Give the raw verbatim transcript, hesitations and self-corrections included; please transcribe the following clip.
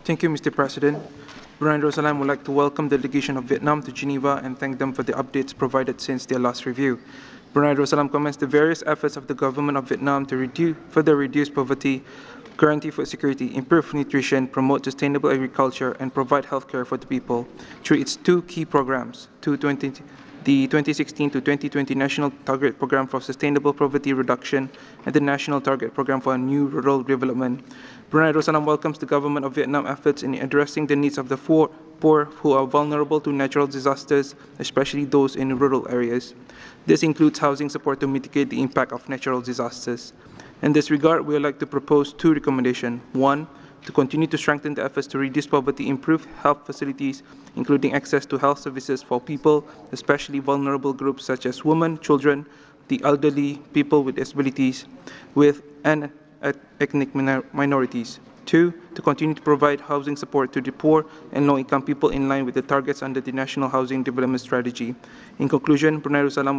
Thank you, Mister President. Brunei Darussalam would like to welcome the delegation of Vietnam to Geneva and thank them for the updates provided since their last review. Brunei Darussalam commends the various efforts of the government of Vietnam to reduce, further reduce poverty, guarantee food security, improve nutrition, promote sustainable agriculture, and provide health care for the people through its two key programs, the twenty sixteen to twenty twenty National Target Program for Sustainable Poverty Reduction and the National Target Program for New Rural Development. Brunei Darussalam welcomes the government of Vietnam efforts in addressing the needs of the poor, poor who are vulnerable to natural disasters, especially those in rural areas. This includes housing support to mitigate the impact of natural disasters. In this regard, we would like to propose two recommendations. One, to continue to strengthen the efforts to reduce poverty, improve health facilities, including access to health services for people, especially vulnerable groups such as women, children, the elderly, people with disabilities, with and ethnic minorities. Two, to continue to provide housing support to the poor and low-income people in line with the targets under the National Housing Development Strategy. In conclusion, Brunei Darussalam